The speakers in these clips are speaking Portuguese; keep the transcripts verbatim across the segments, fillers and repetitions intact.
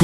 Bosco.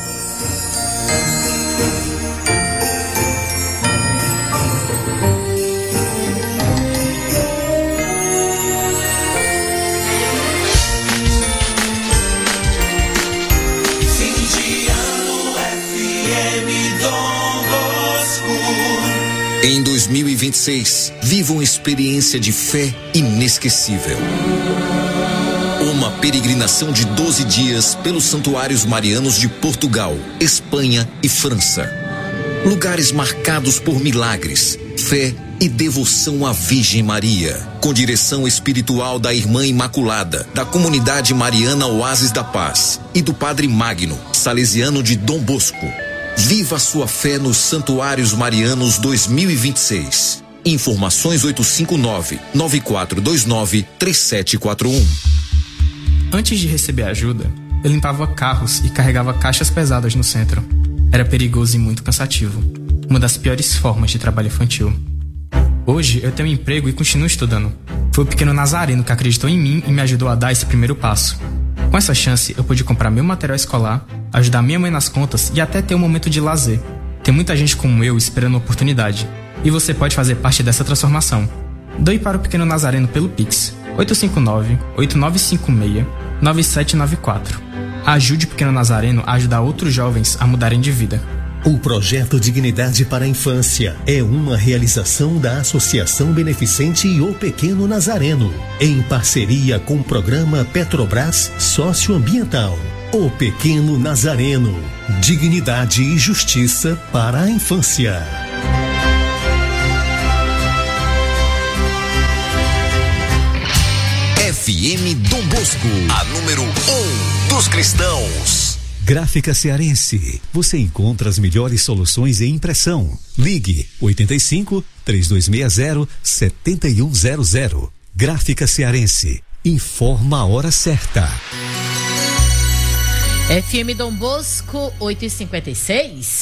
Em dois mil e vinte e seis, viva uma experiência de fé inesquecível. Uma peregrinação de doze dias pelos santuários marianos de Portugal, Espanha e França. Lugares marcados por milagres, fé e devoção à Virgem Maria. Com direção espiritual da Irmã Imaculada, da Comunidade Mariana Oásis da Paz e do Padre Magno, salesiano de Dom Bosco. Viva a sua fé nos Santuários Marianos dois mil e vinte e seis. Informações oito cinco nove, nove quatro dois nove, três sete quatro um. Antes de receber ajuda, eu limpava carros e carregava caixas pesadas no centro. Era perigoso e muito cansativo. Uma das piores formas de trabalho infantil. Hoje eu tenho um emprego e continuo estudando. Foi o pequeno Nazareno que acreditou em mim e me ajudou a dar esse primeiro passo. Com essa chance, eu pude comprar meu material escolar, ajudar minha mãe nas contas e até ter um momento de lazer. Tem muita gente como eu esperando uma oportunidade. E você pode fazer parte dessa transformação. Doe para o pequeno Nazareno pelo Pix oito cinco nove, oito nove cinco seis, nove sete nove quatro. Ajude o pequeno Nazareno a ajudar outros jovens a mudarem de vida. O projeto Dignidade para a Infância é uma realização da Associação Beneficente O Pequeno Nazareno, em parceria com o programa Petrobras Socioambiental. O Pequeno Nazareno, dignidade e justiça para a infância. F M Dom Bosco, a número um dos cristãos. Gráfica Cearense. Você encontra as melhores soluções em impressão. Ligue oito cinco, três dois seis zero, sete um zero zero. Gráfica Cearense. Informa a hora certa. F M Dom Bosco, oito e cinquenta e seis.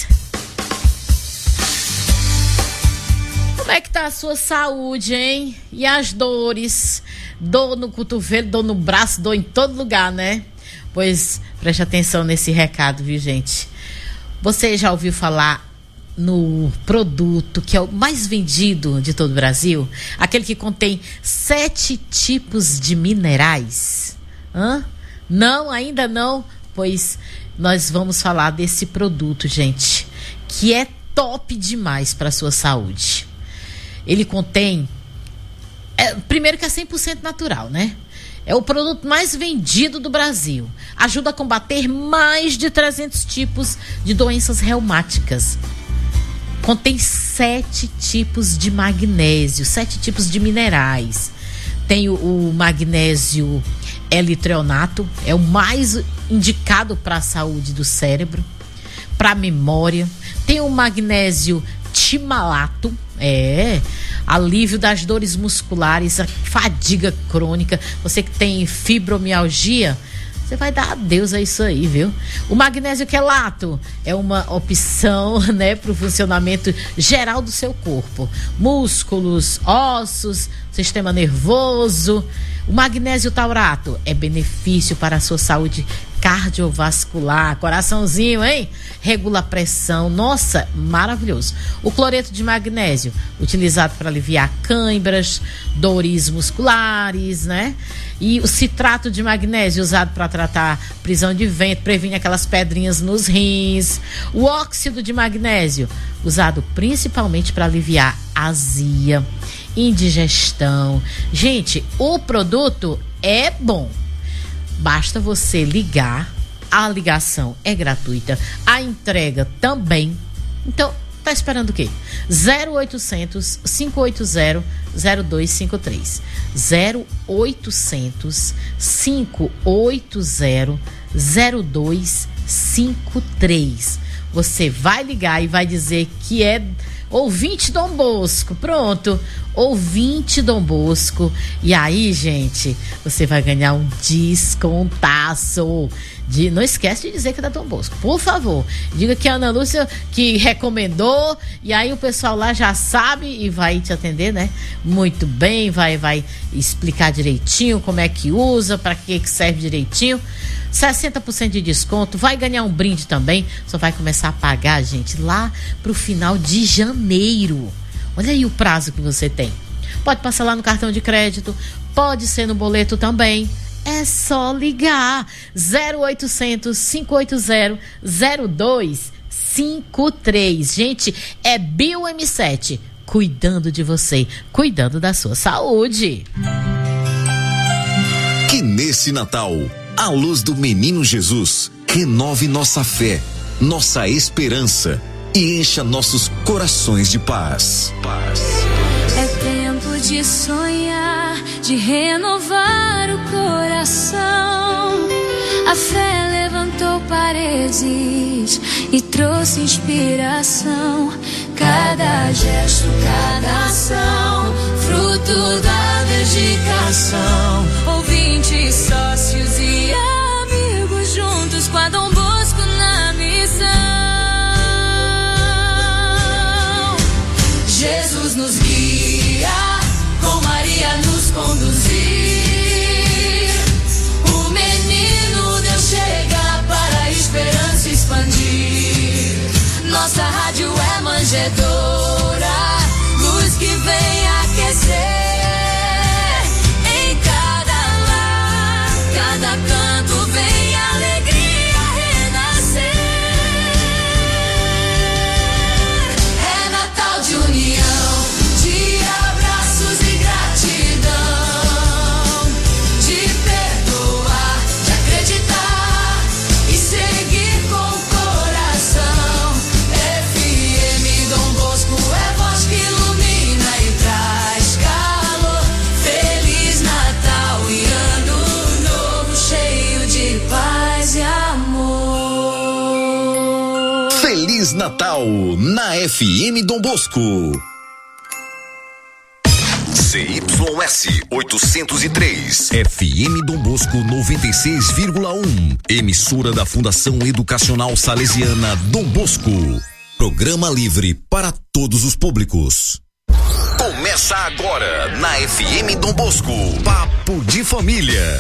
Como é que tá a sua saúde, hein? E as dores? Dor no cotovelo, dor no braço, dor em todo lugar, né? Pois preste atenção nesse recado, viu, gente? Você já ouviu falar no produto que é o mais vendido de todo o Brasil? Aquele que contém sete tipos de minerais? Hã? Não, ainda não? Pois nós vamos falar desse produto, gente, que é top demais para a sua saúde. Ele contém... É, primeiro que é cem por cento natural, né? É o produto mais vendido do Brasil. Ajuda a combater mais de trezentos tipos de doenças reumáticas. Contém sete tipos de magnésio, sete tipos de minerais. Tem o, o magnésio L-treonato, é o mais indicado para a saúde do cérebro, para a memória. Tem o magnésio timalato, é, alívio das dores musculares, a fadiga crônica. Você que tem fibromialgia, você vai dar adeus a isso aí, viu? O magnésio quelato é uma opção, né, para o funcionamento geral do seu corpo. Músculos, ossos, sistema nervoso. O magnésio taurato é benefício para a sua saúde cardiovascular, coraçãozinho, hein? Regula a pressão, nossa, maravilhoso. O cloreto de magnésio, utilizado para aliviar câimbras, dores musculares, né? E o citrato de magnésio, usado para tratar prisão de ventre, previne aquelas pedrinhas nos rins. O óxido de magnésio, usado principalmente para aliviar azia, indigestão. Gente, o produto é bom. Basta você ligar, a ligação é gratuita, a entrega também. Então, tá esperando o quê? zero oitocentos, cinco oito zero, zero dois cinco três. zero oitocentos, cinco oito zero, zero dois cinco três. Você vai ligar e vai dizer que é ouvinte Dom Bosco. Pronto, ouvinte Dom Bosco. E aí, gente, você vai ganhar um descontaço. De, não esquece de dizer que é da Dom Bosco, por favor. Diga que a Ana Lúcia que recomendou. E aí o pessoal lá já sabe e vai te atender, né? Muito bem, vai, vai explicar direitinho como é que usa, para que que serve direitinho. sessenta por cento de desconto, vai ganhar um brinde também, só vai começar a pagar, gente, lá pro final de janeiro. Olha aí o prazo que você tem. Pode parcelar no cartão de crédito, pode ser no boleto também. É só ligar zero oitocentos, cinco oito zero, zero dois cinco três. Gente, é Bio M sete, cuidando de você, cuidando da sua saúde. Que nesse Natal, a luz do menino Jesus renove nossa fé, nossa esperança e encha nossos corações de paz. Paz. É tempo de sonhar, de renovar o coração. A fé levantou paredes e trouxe inspiração. Cada gesto, cada ação, fruto da dedicação. Ouvintes, sócios e amigos juntos com a Dom Bosco na missão. Jesus nos guia, com Maria nos conduzir. O menino Deus chega para a esperança expandir. Nossa rádio é manjedoura, luz que vem aquecer. Em cada lar, cada canto vem alegria renascer. É Natal de união, de abraços e gratidão, de perdoar, de acreditar e seguir com o coração. F M Dom Bosco é voz que ilumina e traz calor. Feliz Natal e ano novo cheio de paz e amor. Feliz Natal na F M Dom Bosco. C Y S oitocentos e três, F M Dom Bosco noventa e seis vírgula um, emissora da Fundação Educacional Salesiana Dom Bosco. Programa livre para todos os públicos. Começa agora na F M Dom Bosco, Papo de Família.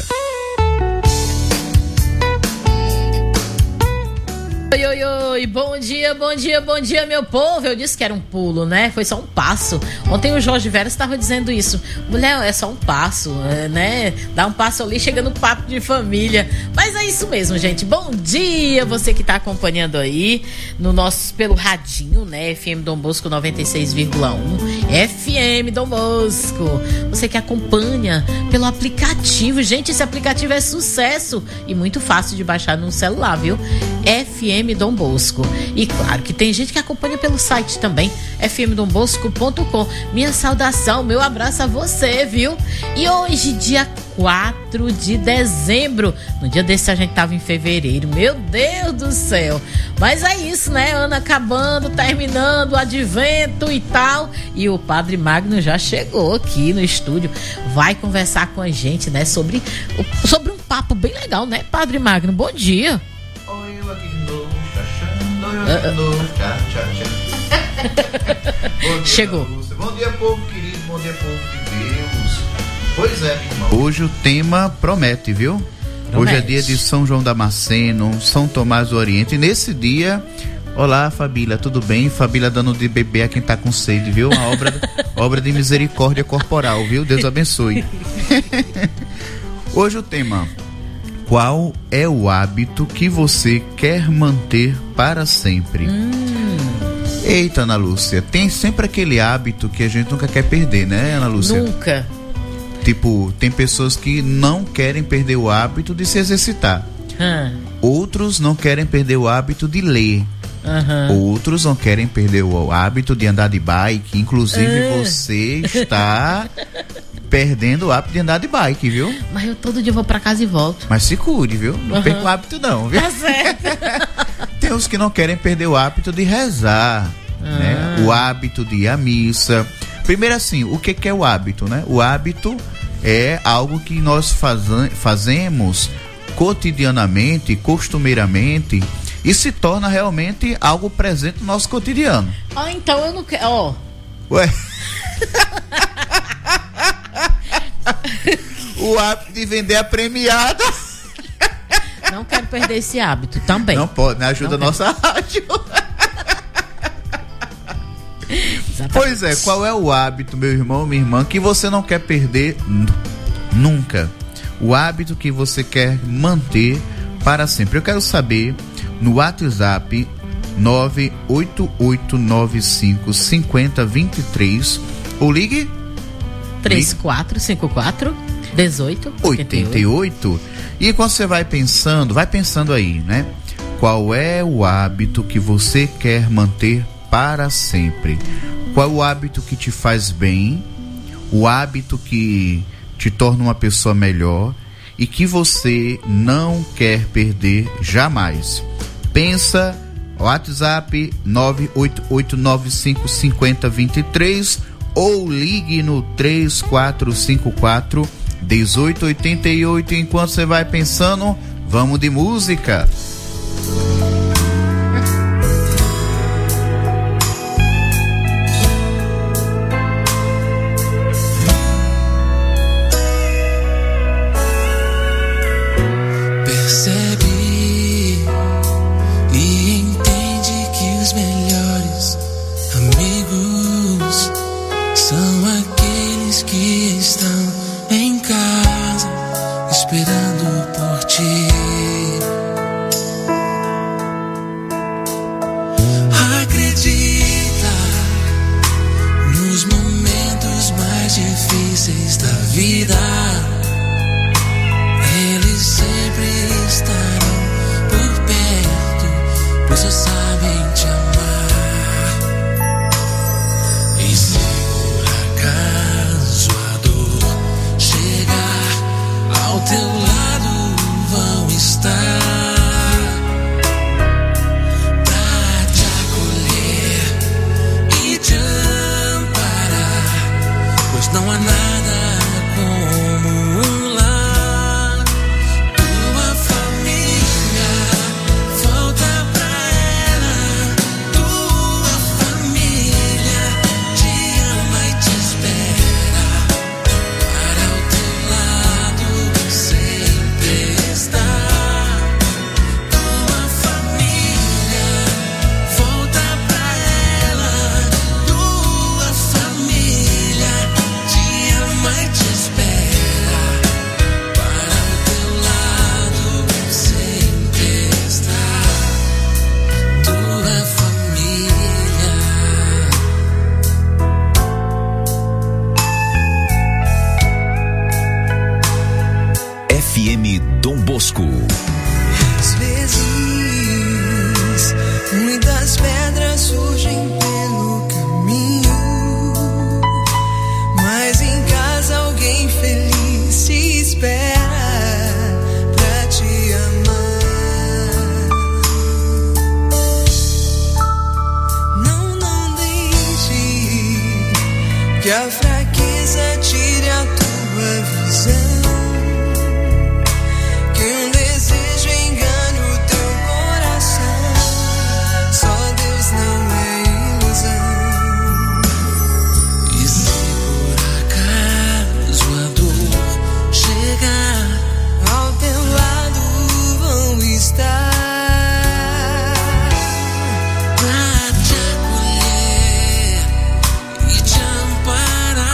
Oi, oi, oi, bom dia, bom dia, bom dia, meu povo. Eu disse que era um pulo, né? Foi só um passo. Ontem o Jorge Veras estava dizendo isso. Mulher, é só um passo, é, né? Dá um passo ali, chega no Papo de Família. Mas é isso mesmo, gente. Bom dia, você que está acompanhando aí no nosso, pelo radinho, né? F M Dom Bosco noventa e seis vírgula um. F M Dom Bosco. Você que acompanha pelo aplicativo. Gente, esse aplicativo é sucesso e muito fácil de baixar no celular, viu? F M Dom Bosco. E claro que tem gente que acompanha pelo site também, f m dom bosco ponto com. Minha saudação, meu abraço a você, viu? E hoje, dia quatro de dezembro, no dia desse a gente tava em fevereiro, meu Deus do céu. Mas é isso, né? Ano acabando, terminando, o advento e tal. E o Padre Magno já chegou aqui no estúdio, vai conversar com a gente, né? Sobre, sobre um papo bem legal, né, Padre Magno? Bom dia. Oi, eu aqui de novo, chachando, eu aqui de novo, tchá, tchá, tchá. Bom dia, chegou. Bom dia, povo querido, bom dia, povo de Deus. Pois é, minha irmã. Hoje o tema promete, viu? Promete. Hoje é dia de São João Damasceno, São Tomás do Oriente. E nesse dia, olá, Fabília, tudo bem? Fabília dando de beber a quem tá com sede, viu? Uma obra, obra de misericórdia corporal, viu? Deus abençoe. Hoje o tema: qual é o hábito que você quer manter para sempre? Hum. Eita, Ana Lúcia, tem sempre aquele hábito que a gente nunca quer perder, né, Ana Lúcia? Nunca. Tipo, tem pessoas que não querem perder o hábito de se exercitar. Hum. Outros não querem perder o hábito de ler. Uhum. Outros não querem perder o hábito de andar de bike. Inclusive, uhum. você está perdendo o hábito de andar de bike, viu? Mas eu todo dia vou pra casa e volto. Mas se cuide, viu? Não uhum. perca o hábito não, viu? Tá certo. Tem os que não querem perder o hábito de rezar, uhum. né? O hábito de ir à missa. Primeiro assim, o que, que é o hábito, né? O hábito é algo que nós faz- fazemos cotidianamente, costumeiramente, e se torna realmente algo presente no nosso cotidiano. Ah, então eu não quero... Ó. Oh. Ué... O hábito de vender a premiada. Não quero perder esse hábito também. Não pode, né? Ajuda a nossa rádio. Exatamente. Pois é, qual é o hábito, meu irmão, minha irmã, que você não quer perder n- nunca? O hábito que você quer manter para sempre. Eu quero saber no WhatsApp nove oito oito nove cinco cinco zero dois três ou ligue três quatro cinco quatro dezoito oitenta e oito. E enquanto você vai pensando, vai pensando aí, né? Qual é o hábito que você quer manter para sempre? Qual é o hábito que te faz bem? O hábito que te torna uma pessoa melhor e que você não quer perder jamais? Pensa, WhatsApp nove oito oito nove cinco cinco zero dois três ou ligue no três quatro cinco quatro dezoito oitenta e oito. Enquanto você vai pensando, vamos de música. Percebe e entende que os melhores amigos são aqueles que estão em casa esperando por ti. Acredita nos momentos mais difíceis da vida. Eles sempre estarão por perto, pois só sabem te amar. E se por acaso a dor chegar ao teu lado, vão estar pra te acolher e te amparar, pois não há nada como um lar. Tua família, volta pra ela. Tua família te ama e te espera, para o teu lado sempre estar. Tua família, volta pra ela. Tua família te ama e te espera, para o teu lado sempre estar. Tua família. F M Dom Bosco. Às vezes, muitas pedras surgem pelo caminho, mas em casa alguém feliz se espera pra te amar. Não, não deixe que a fraqueza tire a tua visão. Que um desejo engane o teu coração. Só Deus não é ilusão. E se por acaso a dor chegar ao teu lado, vão estar pra te acolher e te amparar.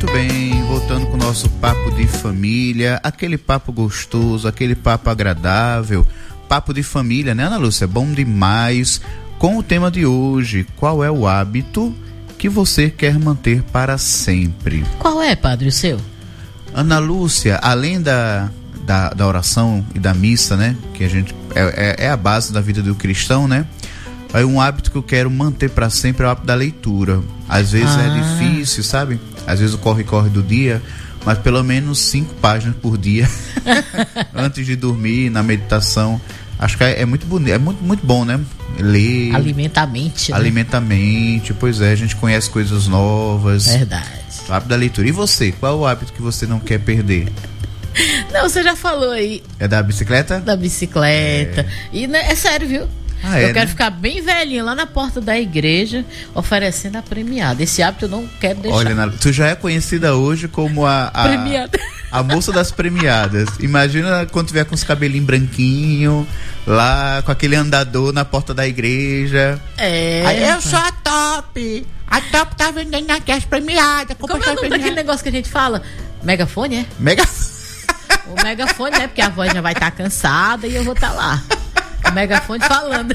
Muito bem, voltando com o nosso papo de família, aquele papo gostoso, aquele papo agradável, papo de família, né, Ana Lúcia? Bom demais. Com o tema de hoje, qual é o hábito que você quer manter para sempre? Qual é, padre, o seu? Ana Lúcia, além da, da, da oração e da missa, né, que a gente é, é, é a base da vida do cristão, né? Aí um hábito que eu quero manter para sempre é o hábito da leitura. Às vezes ah. é difícil, sabe? Às vezes o corre-corre do dia, mas pelo menos cinco páginas por dia antes de dormir, na meditação. Acho que é, é muito bonito, é muito, muito bom, né? Ler. Alimenta a mente. Alimenta a mente, pois é, a gente conhece coisas novas. Verdade. O hábito da leitura. E você? Qual é o hábito que você não quer perder? Não, você já falou aí. É da bicicleta? Da bicicleta. É. E né, é sério, viu? Ah, eu é, quero né? ficar bem velhinho lá na porta da igreja oferecendo a premiada. Esse hábito eu não quero deixar. Olha, Ana, tu já é conhecida hoje como a, a, premiada. a moça das premiadas. Imagina quando tiver com os cabelinhos branquinhos, lá com aquele andador na porta da igreja. É. Aí, eu sou a Top. A Top tá vendendo aqui as premiadas. Como é o nome premiada. daquele negócio que a gente fala? Megafone, é? Mega... O megafone, né? Porque a voz já vai estar tá cansada e eu vou estar tá lá. O megafone falando.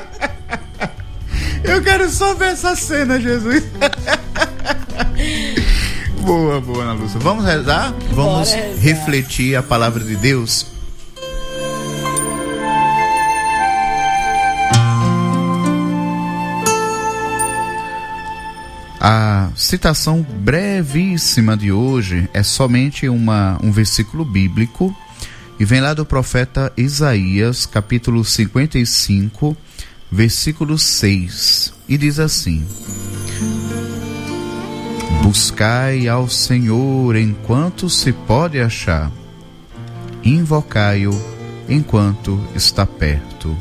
Eu quero só ver essa cena, Jesus. Boa, boa, Ana Lúcia. Vamos rezar? Vamos rezar. Refletir a palavra de Deus. A citação brevíssima de hoje é somente uma, um versículo bíblico e vem lá do profeta Isaías, capítulo cinquenta e cinco, versículo seis, e diz assim: Buscai ao Senhor enquanto se pode achar, invocai-o enquanto está perto.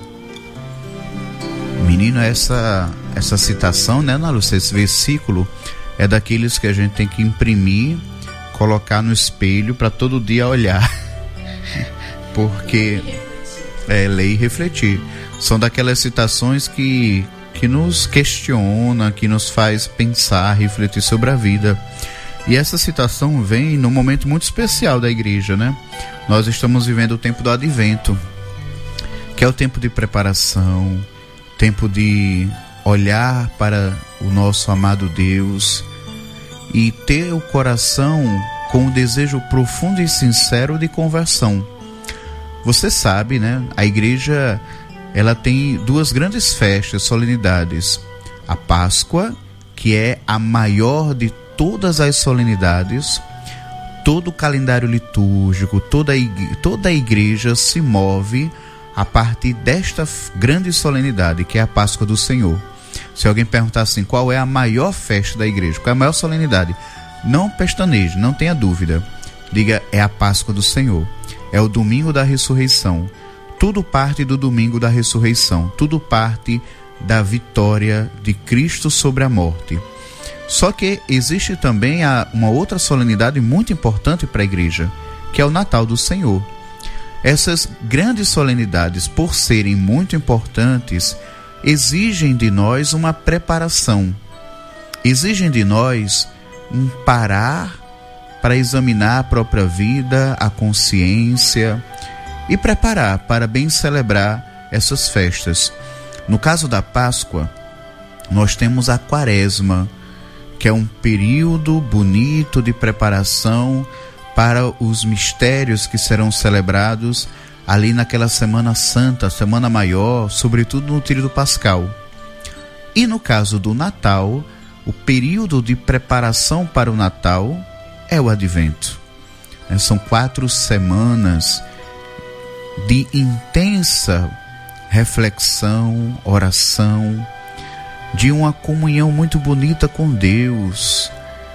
Menino, essa, essa citação, né, Ana Lúcia, esse versículo é daqueles que a gente tem que imprimir, colocar no espelho para todo dia olhar. Porque é ler e refletir. São daquelas citações que, que nos questiona, que nos faz pensar, refletir sobre a vida. E essa citação vem num momento muito especial da igreja, né? Nós estamos vivendo o tempo do advento, que é o tempo de preparação, tempo de olhar para o nosso amado Deus e ter o coração com um desejo profundo e sincero de conversão. Você sabe, né? A igreja, ela tem duas grandes festas, solenidades. A Páscoa, que é a maior de todas as solenidades. Todo o calendário litúrgico, toda a igreja, toda a igreja se move a partir desta grande solenidade, que é a Páscoa do Senhor. Se alguém perguntar assim, qual é a maior festa da igreja, qual é a maior solenidade? Não pestaneje, não tenha dúvida. Diga, é a Páscoa do Senhor. É o domingo da ressurreição. Tudo parte do domingo da ressurreição. Tudo parte da vitória de Cristo sobre a morte. Só que existe também a, uma outra solenidade muito importante para a igreja, que é o Natal do Senhor. Essas grandes solenidades, por serem muito importantes, exigem de nós uma preparação. Exigem de nós um parar para examinar a própria vida, a consciência e preparar para bem celebrar essas festas. No caso da Páscoa, nós temos a Quaresma, que é um período bonito de preparação para os mistérios que serão celebrados ali naquela Semana Santa, Semana Maior, sobretudo no tríodo pascal. E no caso do Natal, o período de preparação para o Natal é o Advento. São quatro semanas de intensa reflexão, oração, de uma comunhão muito bonita com Deus.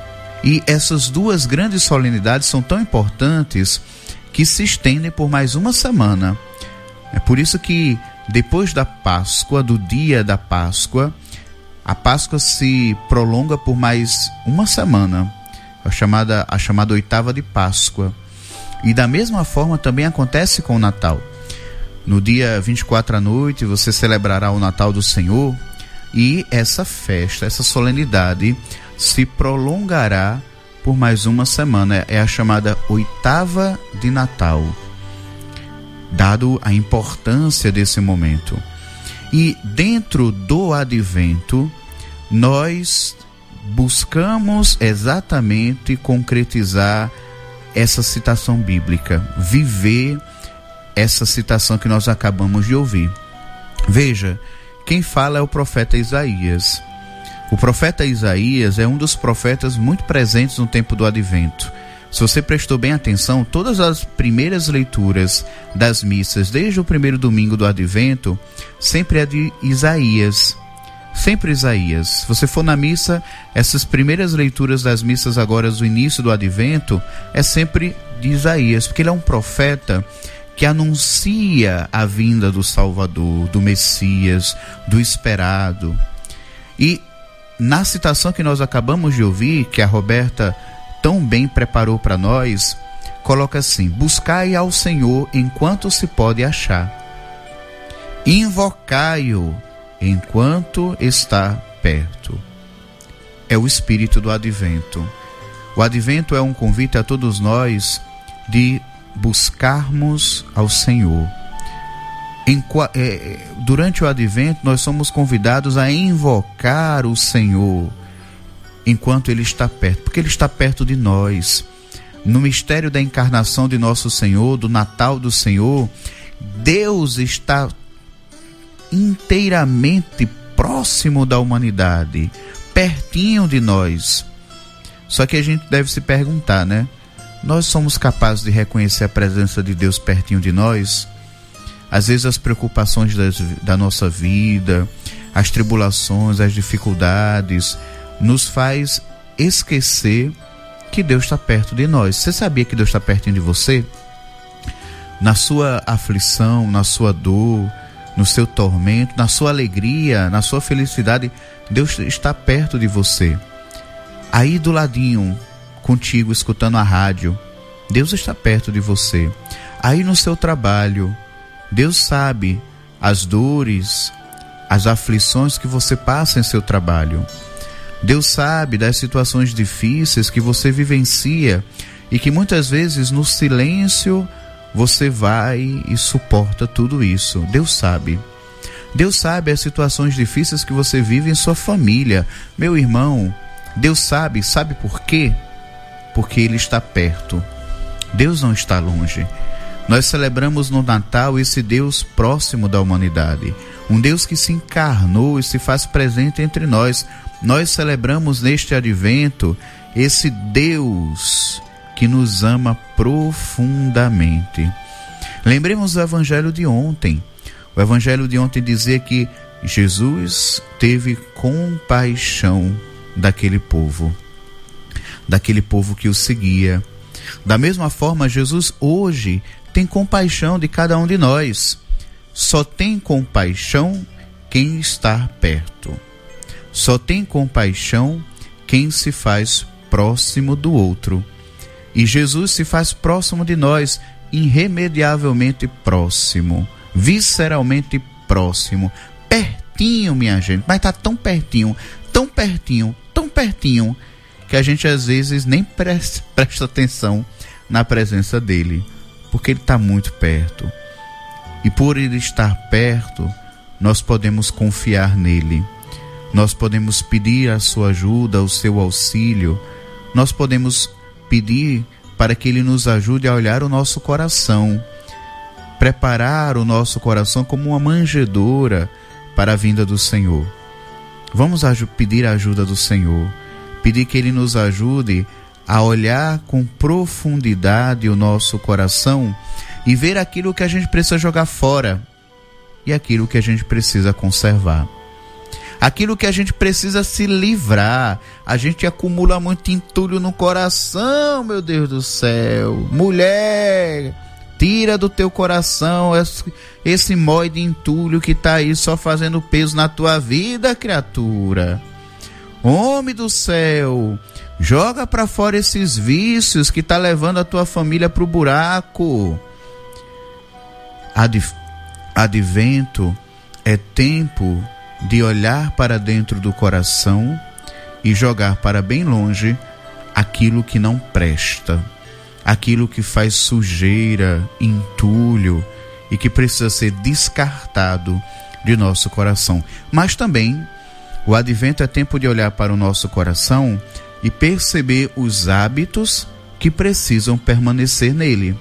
E essas duas grandes solenidades são tão importantes que se estendem por mais uma semana. É por isso que depois da Páscoa, do dia da Páscoa, a Páscoa se prolonga por mais uma semana, a chamada, a chamada oitava de Páscoa. E da mesma forma também acontece com o Natal. No dia vinte e quatro à noite você celebrará o Natal do Senhor, e essa festa, essa solenidade se prolongará por mais uma semana. É a chamada oitava de Natal, dado a importância desse momento. E dentro do advento, nós buscamos exatamente concretizar essa citação bíblica, viver essa citação que nós acabamos de ouvir. Veja, quem fala é o profeta Isaías. O profeta Isaías é um dos profetas muito presentes no tempo do advento. Se você prestou bem atenção, todas as primeiras leituras das missas, desde o primeiro domingo do advento, sempre é de Isaías. Sempre Isaías. Se você for na missa, essas primeiras leituras das missas agora do início do advento, é sempre de Isaías, porque ele é um profeta que anuncia a vinda do Salvador, do Messias, do esperado. E na citação que nós acabamos de ouvir, que a Roberta tão bem preparou para nós, coloca assim: buscai ao Senhor enquanto se pode achar, invocai-o enquanto está perto. É o espírito do advento. O advento é um convite a todos nós de buscarmos ao Senhor. Em, é, durante o advento nós somos convidados a invocar o Senhor enquanto Ele está perto, porque Ele está perto de nós. No mistério da encarnação de nosso Senhor, do Natal do Senhor, Deus está inteiramente próximo da humanidade, pertinho de nós. Só que a gente deve se perguntar, né? Nós somos capazes de reconhecer a presença de Deus pertinho de nós? Às vezes as preocupações das, da nossa vida, as tribulações, as dificuldades, nos faz esquecer que Deus está perto de nós. Você sabia que Deus está pertinho de você? Na sua aflição, na sua dor, no seu tormento, na sua alegria, na sua felicidade, Deus está perto de você. Aí do ladinho, contigo, escutando a rádio, Deus está perto de você. Aí no seu trabalho, Deus sabe as dores, as aflições que você passa em seu trabalho. Deus sabe das situações difíceis que você vivencia e que muitas vezes no silêncio você vai e suporta tudo isso. Deus sabe. Deus sabe as situações difíceis que você vive em sua família. Meu irmão, Deus sabe. Sabe por quê? Porque Ele está perto. Deus não está longe. Nós celebramos no Natal esse Deus próximo da humanidade. Um Deus que se encarnou e se faz presente entre nós. Nós celebramos neste advento esse Deus que nos ama profundamente. Lembremos o evangelho de ontem. O evangelho de ontem dizia que Jesus teve compaixão daquele povo, daquele povo que o seguia. Da mesma forma, Jesus hoje tem compaixão de cada um de nós. Só tem compaixão quem está perto. Só tem compaixão quem se faz próximo do outro. E Jesus se faz próximo de nós, irremediavelmente próximo, visceralmente próximo, pertinho, minha gente, mas está tão pertinho, tão pertinho, tão pertinho, que a gente às vezes nem presta, presta atenção na presença dele, porque ele está muito perto. E por ele estar perto, nós podemos confiar nele. Nós podemos pedir a sua ajuda, o seu auxílio. Nós podemos pedir para que Ele nos ajude a olhar o nosso coração, preparar o nosso coração como uma manjedoura para a vinda do Senhor. Vamos pedir a ajuda do Senhor, pedir que Ele nos ajude a olhar com profundidade o nosso coração e ver aquilo que a gente precisa jogar fora e aquilo que a gente precisa conservar. Aquilo que a gente precisa se livrar. A gente acumula muito entulho no coração, meu Deus do céu. Mulher, tira do teu coração esse, esse mói de entulho que está aí só fazendo peso na tua vida, criatura. Homem do céu, joga para fora esses vícios que tá levando a tua família pro buraco. Ad, advento é tempo de olhar para dentro do coração e jogar para bem longe aquilo que não presta, aquilo que faz sujeira, entulho e que precisa ser descartado de nosso coração. Mas também o advento é tempo de olhar para o nosso coração e perceber os hábitos que precisam permanecer nele.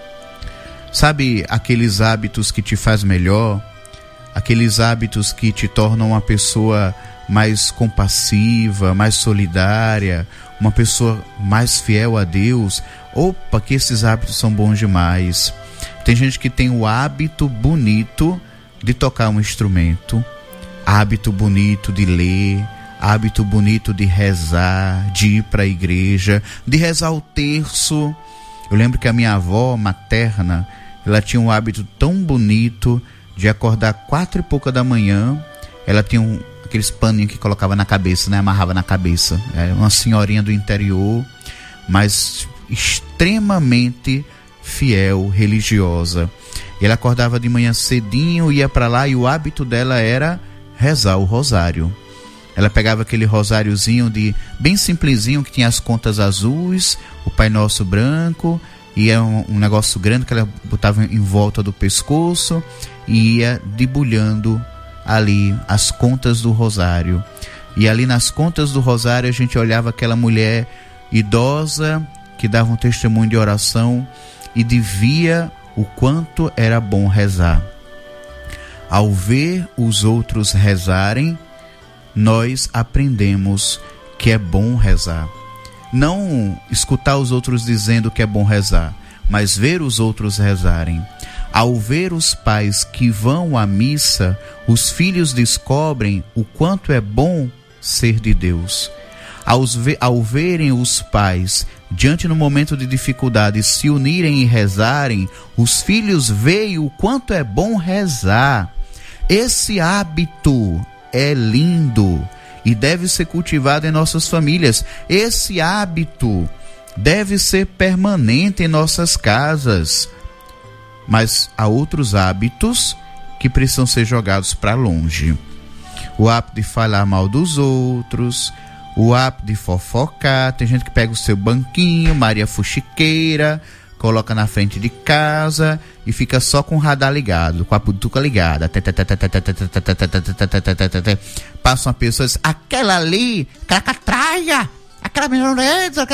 Sabe, aqueles hábitos que te faz melhor, aqueles hábitos que te tornam uma pessoa mais compassiva, mais solidária, uma pessoa mais fiel a Deus. Opa, que esses hábitos são bons demais. Tem gente que tem o hábito bonito de tocar um instrumento, hábito bonito de ler, hábito bonito de rezar, de ir para a igreja, de rezar o terço. Eu lembro que a minha avó materna, ela tinha um hábito tão bonito de acordar quatro e pouca da manhã. Ela tinha um, aqueles paninhos que colocava na cabeça, né? Amarrava na cabeça. É uma senhorinha do interior, mas extremamente fiel, religiosa. E ela acordava de manhã cedinho, ia para lá e o hábito dela era rezar o rosário. Ela pegava aquele rosáriozinho de bem simplesinho, que tinha as contas azuis, o Pai Nosso branco, e é um, um negócio grande que ela botava em volta do pescoço e ia debulhando ali as contas do rosário. E ali nas contas do rosário a gente olhava aquela mulher idosa que dava um testemunho de oração e devia o quanto era bom rezar. Ao ver os outros rezarem, nós aprendemos que é bom rezar. Não escutar os outros dizendo que é bom rezar, mas ver os outros rezarem. Ao ver os pais que vão à missa, os filhos descobrem o quanto é bom ser de Deus. Ao, ver, ao verem os pais, diante no momento de dificuldade, se unirem e rezarem, os filhos veem o quanto é bom rezar. Esse hábito é lindo e deve ser cultivado em nossas famílias. Esse hábito deve ser permanente em nossas casas. Mas há outros hábitos que precisam ser jogados para longe. O hábito de falar mal dos outros, o hábito de fofocar. Tem gente que pega o seu banquinho, Maria Fuxiqueira, coloca na frente de casa e fica só com o radar ligado, com a putuca ligada. Passa uma pessoa e diz: aquela ali, aquela catraia, aquela menonesa,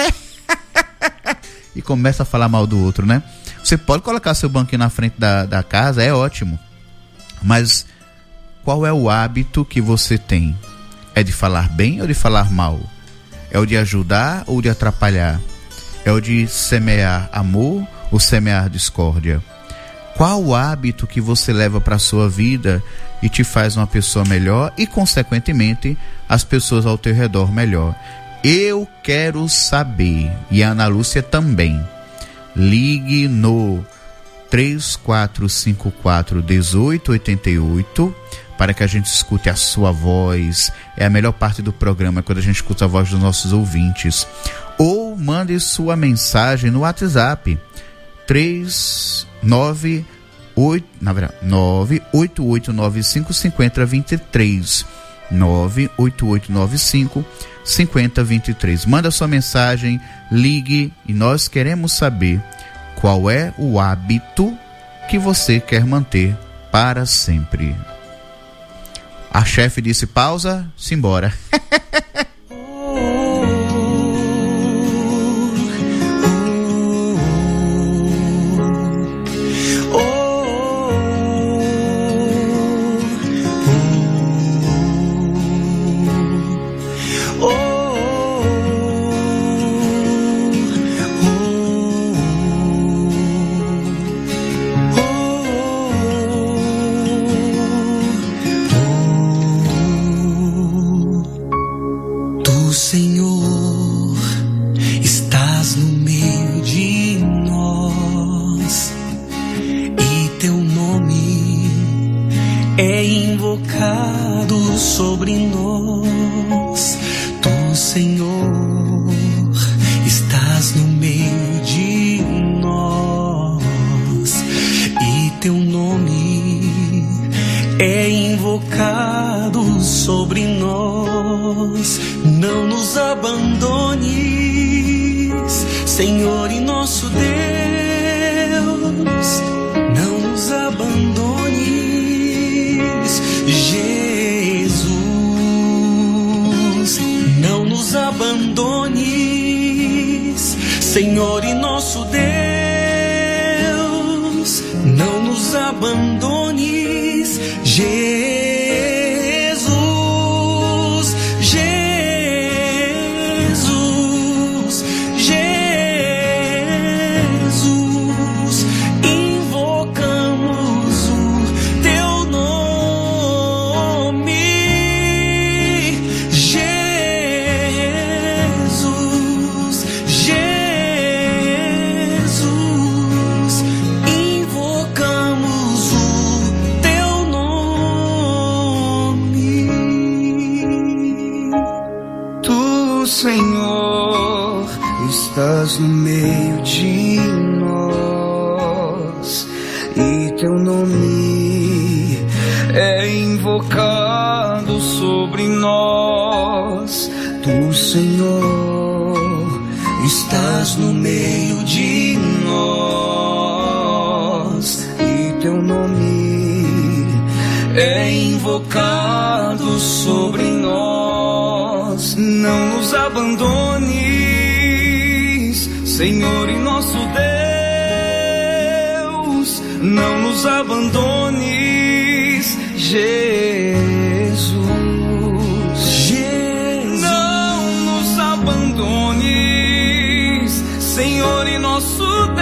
e começa a falar mal do outro, né? Você pode colocar seu banquinho na frente da, da casa, é ótimo. Mas qual é o hábito que você tem? É de falar bem ou de falar mal? É o de ajudar ou de atrapalhar? É o de semear amor ou semear discórdia? Qual o hábito que você leva para a sua vida e te faz uma pessoa melhor e, consequentemente, as pessoas ao teu redor melhor? Eu quero saber, e a Ana Lúcia também. Ligue no três quatro cinco quatro, um oito oito oito para que a gente escute a sua voz. É a melhor parte do programa, quando a gente escuta a voz dos nossos ouvintes. Ou mande sua mensagem no WhatsApp três nove oito, na verdade, nove oito oito nove cinco cinco zero dois três nove oito oito nove cinco cinco zero dois três. Manda sua mensagem, ligue, e nós queremos saber qual é o hábito que você quer manter para sempre. A chefe disse pausa, simbora. Sobre nós, não nos abandone. Senhor e nosso Deus, não nos abandones, Jesus, não nos abandones, Senhor e nosso Deus, não nos abandones, Jesus, Jesus, Jesus, invocamos o teu nome, Jesus, Jesus, invocamos o teu nome. Tu, Senhor, estás no meio de nós e teu nome é invocado sobre nós. Tu, Senhor, estás no meio de nós e teu nome é invocado sobre nós. Não nos abandones, Senhor e nosso Deus, não nos abandones, Jesus, Jesus, não nos abandones, Senhor e nosso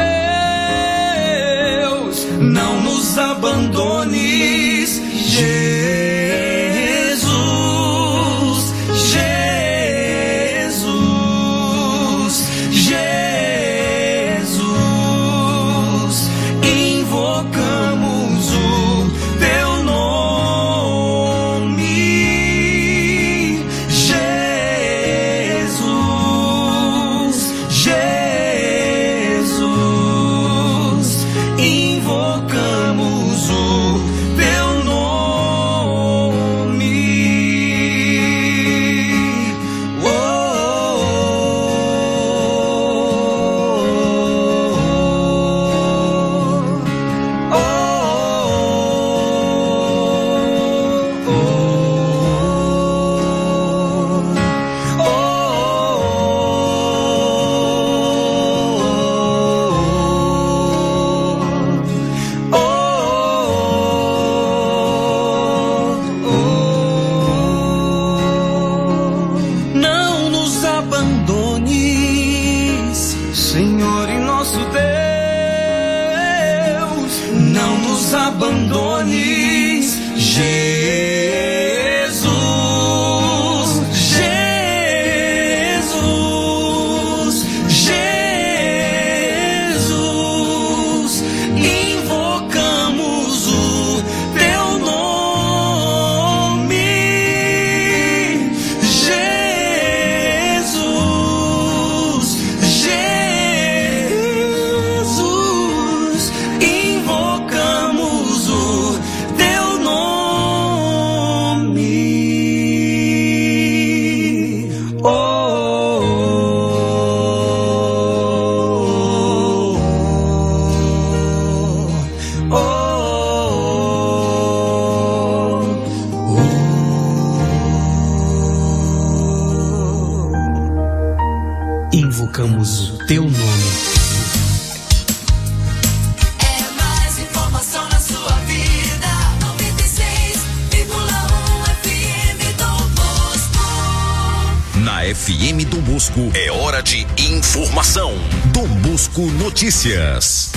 Deus, não nos abandones, Jesus, Jesus, Jesus, invocamos o teu nome, Jesus, Jesus, invocamos o teu nome. Oh, oh, não nos abandones, Senhor e nosso Deus, não nos abandones, Jesus, Jesus, Jesus, invocamos o teu nome, Jesus, Jesus, invocamos o teu nome. Oh, oh, oh. Invocamos o teu nome. É mais informação na sua vida. noventa e seis vírgula um F M Dom Bosco. Na F M Dom Bosco é hora de informação. Dom Bosco Notícias.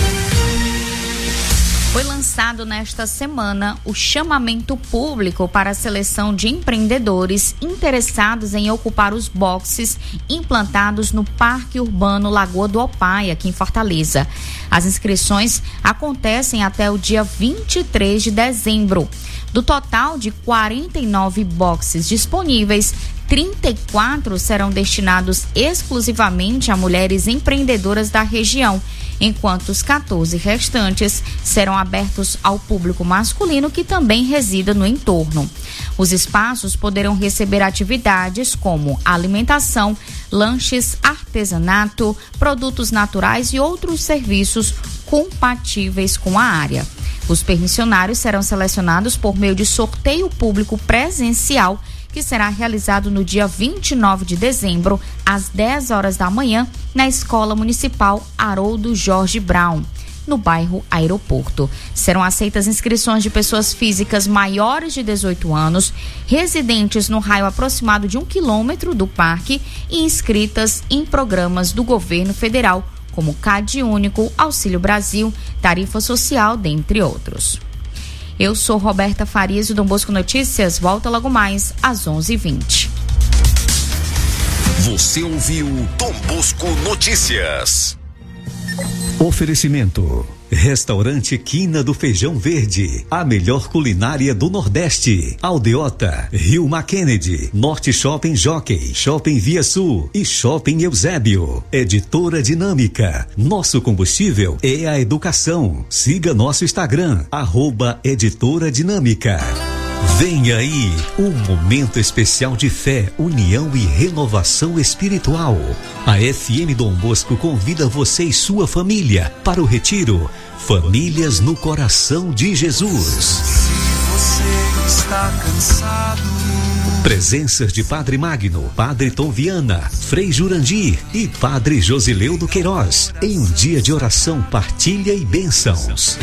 Foi lançado nesta semana o chamamento público para a seleção de empreendedores interessados em ocupar os boxes implantados no Parque Urbano Lagoa do Opaia, aqui em Fortaleza. As inscrições acontecem até o dia vinte e três de dezembro. Do total de quarenta e nove boxes disponíveis, trinta e quatro serão destinados exclusivamente a mulheres empreendedoras da região, enquanto os quatorze restantes serão abertos ao público masculino que também resida no entorno. Os espaços poderão receber atividades como alimentação, lanches, artesanato, produtos naturais e outros serviços compatíveis com a área. Os permissionários serão selecionados por meio de sorteio público presencial, que será realizado no dia vinte e nove de dezembro, às dez horas da manhã, na Escola Municipal Haroldo Jorge Brown, no bairro Aeroporto. Serão aceitas inscrições de pessoas físicas maiores de dezoito anos, residentes no raio aproximado de um quilômetro do parque e inscritas em programas do governo federal, como CAD Único, Auxílio Brasil, Tarifa Social, dentre outros. Eu sou Roberta Farias e o Dom Bosco Notícias volta logo mais às onze e vinte. Você ouviu Dom Bosco Notícias. Oferecimento: Restaurante Quina do Feijão Verde, a melhor culinária do Nordeste. Aldeota, Rio Kennedy, Norte Shopping Jockey, Shopping Via Sul e Shopping Eusébio. Editora Dinâmica, nosso combustível é a educação. Siga nosso Instagram, arroba Editora Dinâmica. Vem aí um momento especial de fé, união e renovação espiritual. A F M Dom Bosco convida você e sua família para o retiro Famílias no Coração de Jesus. Se você está cansado, presenças de Padre Magno, Padre Tom Viana, Frei Jurandir e Padre Josileudo Queiroz, em um dia de oração, partilha e bênçãos.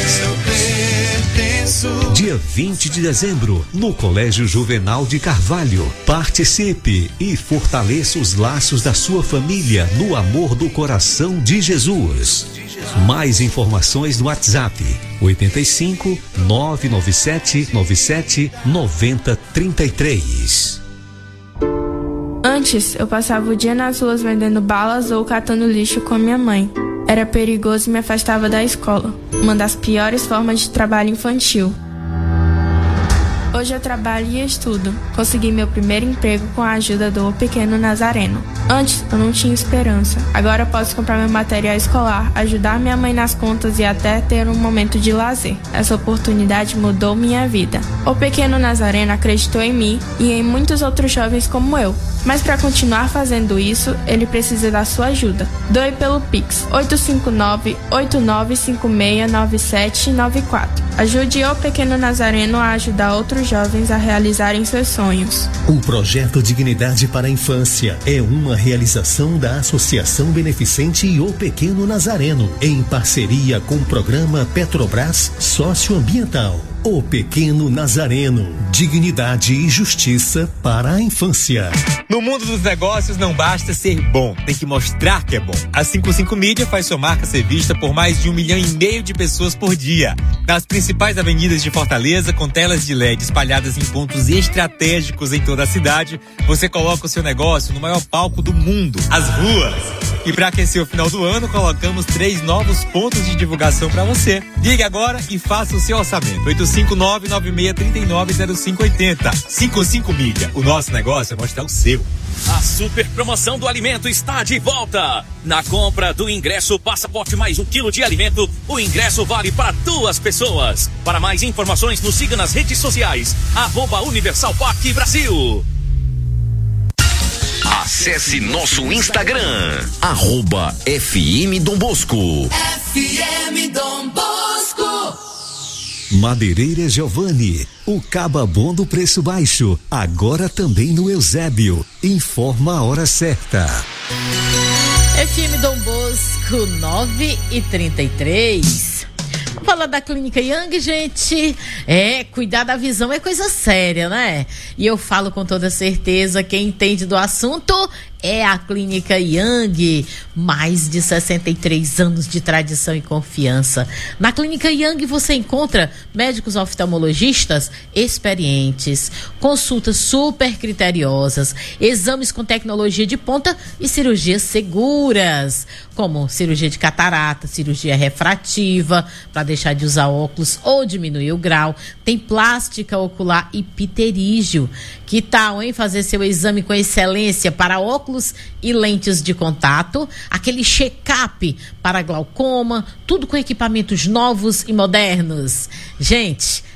Dia vinte de dezembro, no Colégio Juvenal de Carvalho. Participe e fortaleça os laços da sua família no amor do coração de Jesus. Mais informações no WhatsApp oitenta e cinco, nove nove sete nove sete, nove zero três três. Antes, eu passava o dia nas ruas vendendo balas ou catando lixo com minha mãe. Era perigoso e me afastava da escola, uma das piores formas de trabalho infantil. Hoje eu trabalho e estudo. Consegui meu primeiro emprego com a ajuda do Pequeno Nazareno. Antes eu não tinha esperança. Agora eu posso comprar meu material escolar, ajudar minha mãe nas contas e até ter um momento de lazer. Essa oportunidade mudou minha vida. O Pequeno Nazareno acreditou em mim e em muitos outros jovens como eu. Mas para continuar fazendo isso, ele precisa da sua ajuda. Doe pelo Pix oito cinco nove, oito nove cinco seis, nove sete nove quatro. Ajude o Pequeno Nazareno a ajudar outros jovens a realizarem seus sonhos. O projeto Dignidade para a Infância é uma realização da Associação Beneficente O Pequeno Nazareno, em parceria com o programa Petrobras Socioambiental. O Pequeno Nazareno, dignidade e justiça para a infância. No mundo dos negócios não basta ser bom, tem que mostrar que é bom. A cinquenta e cinco Mídia faz sua marca ser vista por mais de um milhão e meio de pessoas por dia. Nas principais avenidas de Fortaleza, com telas de L E D espalhadas em pontos estratégicos em toda a cidade, você coloca o seu negócio no maior palco do mundo, as ruas. E para aquecer o final do ano, colocamos três novos pontos de divulgação para você. Ligue agora e faça o seu orçamento. oito cinco nove, nove seis três nove, zero cinco oito zero. cinquenta e cinco Mídia. O nosso negócio é mostrar o seu. A super promoção do alimento está de volta. Na compra do ingresso Passaporte mais um quilo de alimento, o ingresso vale para duas pessoas. Para mais informações, nos siga nas redes sociais. Arroba Universal Parque Brasil. Acesse nosso Instagram, arroba F M Dom Bosco. F M Dom Bosco. Madeireira Giovanni, o caba bom do preço baixo, agora também no Eusébio. Informa a hora certa. F M Dom Bosco, nove e trinta e três. Vamos falar da Clínica Young, gente. É, cuidar da visão é coisa séria, né? E eu falo com toda certeza, quem entende do assunto é a Clínica Young. Mais de sessenta e três anos de tradição e confiança. Na Clínica Young você encontra médicos oftalmologistas experientes, consultas super criteriosas, exames com tecnologia de ponta e cirurgias seguras, como cirurgia de catarata, cirurgia refrativa, para deixar de usar óculos ou diminuir o grau. Tem plástica ocular e pterígio. Que tal, hein? Fazer seu exame com excelência para óculos e lentes de contato, aquele check-up para glaucoma, tudo com equipamentos novos e modernos. Gente,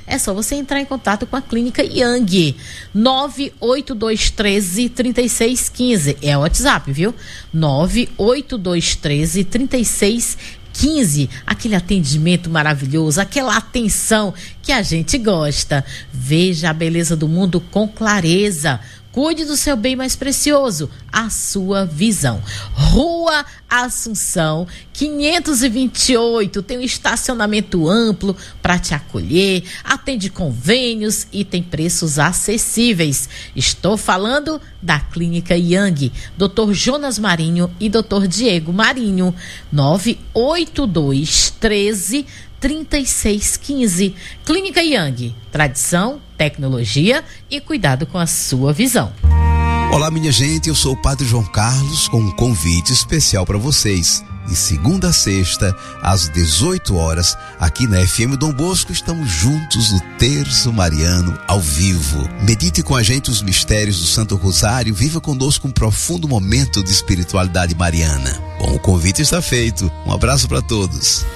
é só você entrar em contato com a Clínica Yang. nove oito dois um três, três seis um cinco. É o WhatsApp, viu? nove oito dois um três, três seis quinze, aquele atendimento maravilhoso, aquela atenção que a gente gosta. Veja a beleza do mundo com clareza. Cuide do seu bem mais precioso, a sua visão. Rua Assunção, quinhentos e vinte e oito, tem um estacionamento amplo para te acolher, atende convênios e tem preços acessíveis. Estou falando da Clínica Yang, doutor Jonas Marinho e doutor Diego Marinho. nove oito dois um três, três seis um cinco. Clínica Yang, tradição, tecnologia e cuidado com a sua visão. Olá, minha gente, eu sou o Padre João Carlos com um convite especial para vocês. De segunda a sexta, às dezoito horas, aqui na F M Dom Bosco, estamos juntos no Terço Mariano, ao vivo. Medite com a gente os mistérios do Santo Rosário, viva conosco um profundo momento de espiritualidade mariana. Bom, o convite está feito. Um abraço para todos.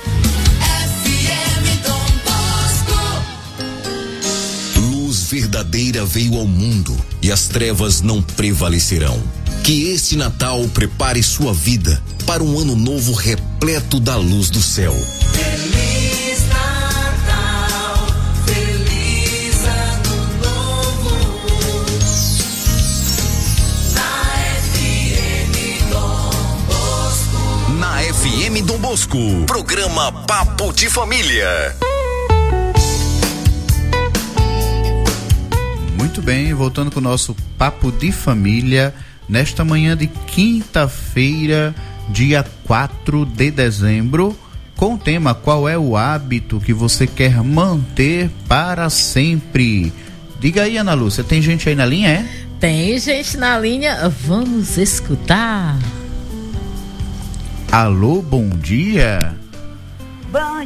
Verdadeira veio ao mundo e as trevas não prevalecerão. Que este Natal prepare sua vida para um ano novo repleto da luz do céu. Feliz Natal, feliz ano novo. Na F M Dom Bosco. Na F M Dom Bosco, programa Papo de Família. Muito bem, voltando com o nosso Papo de Família, nesta manhã de quinta-feira, dia quatro de dezembro, com o tema: qual é o hábito que você quer manter para sempre? Diga aí, Ana Lúcia, tem gente aí na linha, é? Tem gente na linha, vamos escutar. Alô, bom dia. Bom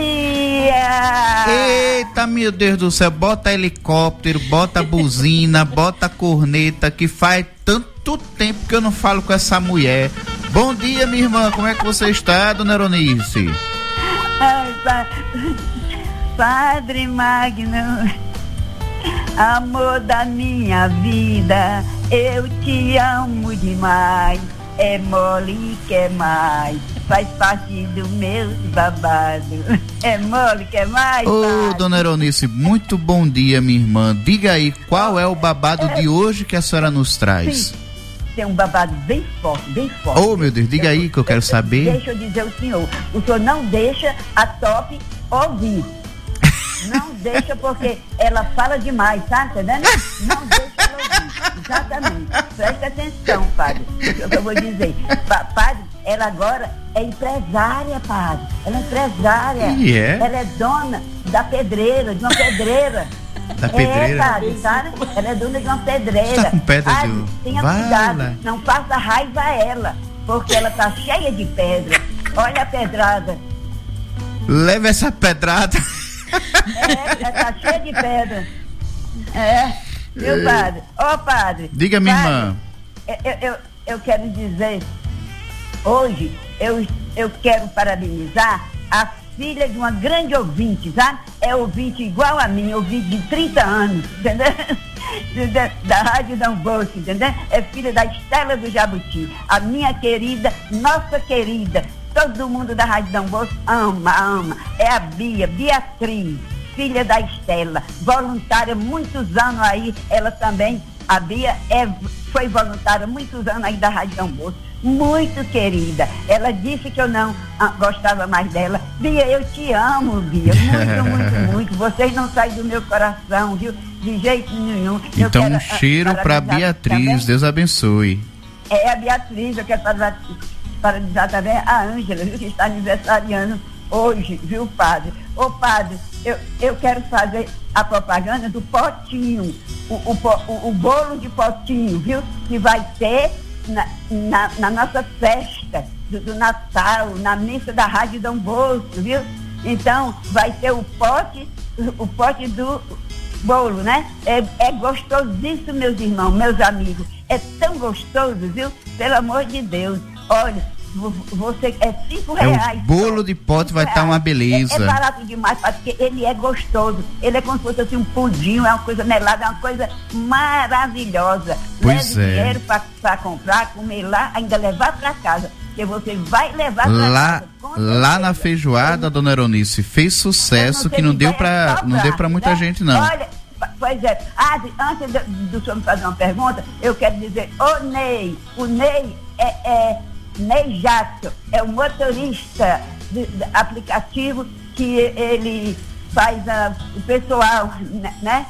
dia! Eita, meu Deus do céu, bota helicóptero, bota buzina, bota corneta, que faz tanto tempo que eu não falo com essa mulher. Bom dia, minha irmã, como é que você está, dona Eronice? Ai, pa... Padre Magno, amor da minha vida, eu te amo demais, é mole que é mais. Faz parte do meu babado. É mole, quer mais? Ô, oh, dona Eronice, muito bom dia, minha irmã. Diga aí, qual é o babado é... de hoje que a senhora nos traz? Sim, tem um babado bem forte, bem forte. Ô, oh, meu Deus, diga eu, aí que eu quero saber. Deixa eu dizer ao senhor, o senhor não deixa a Top ouvir. Não deixa, porque ela fala demais, tá entendendo? Não deixa ela ouvir. Exatamente. Presta atenção, padre. O que eu vou dizer. Pa- padre, ela agora é empresária, padre. Ela é empresária. E é? Ela é dona da pedreira, de uma pedreira. Da pedreira? É, padre, sabe? Ela é dona de uma pedreira. Tá com pedra padre, de... tenha Vai cuidado, lá. não faça raiva a ela, porque ela tá cheia de pedra. Olha a pedrada. Leva essa pedrada. É, ela tá cheia de pedra. É, meu padre. Ô, oh, padre. Diga, minha padre, irmã. Eu, eu, eu quero dizer, hoje, eu, eu quero parabenizar a filha de uma grande ouvinte, sabe? É ouvinte igual a mim, ouvinte de trinta anos, entendeu? Da Rádio Dom Bosco, entendeu? É filha da Estela do Jabuti, a minha querida, nossa querida. Todo mundo da Rádio Dom Bosco ama, ama. É a Bia, Beatriz, filha da Estela, voluntária muitos anos aí, ela também, a Bia é, foi voluntária muitos anos aí da Rádio Dom Bosco, muito querida. Ela disse que eu não ah, gostava mais dela. Bia, eu te amo, Bia, muito, muito, muito. Vocês não saem do meu coração, viu? De jeito nenhum. Eu então, quero, um cheiro ah, pra Beatriz, também. Deus abençoe. É a Beatriz, eu quero falar parabenizar também a Ângela, viu, que está aniversariando hoje, viu, padre? Ô, padre, eu, eu quero fazer a propaganda do potinho, o, o, o, o bolo de potinho, viu? Que vai ter na, na, na nossa festa do, do Natal, na missa da Rádio Dom Bosco, viu? Então, vai ter o pote, o pote do bolo, né? É, é gostosíssimo, meus irmãos, meus amigos. É tão gostoso, viu? Pelo amor de Deus. Olha, vo- você é cinco É, reais. o bolo de pote vai estar uma beleza. É, é barato demais, porque ele é gostoso. Ele é como se fosse assim, um pudim, é uma coisa melada, é uma coisa maravilhosa. Pois Leve é. dinheiro para comprar, comer lá, ainda levar para casa. Porque você vai levar para Lá, casa. com lá na feijoada, dona Eronice, fez sucesso que não deu para não deu para muita né? gente não. Olha, pois é. Ah, antes do, do senhor me fazer uma pergunta, eu quero dizer, ô Ney, o Ney é, é Ney Jackson, é o motorista de, de aplicativo que ele faz uh, o pessoal, né?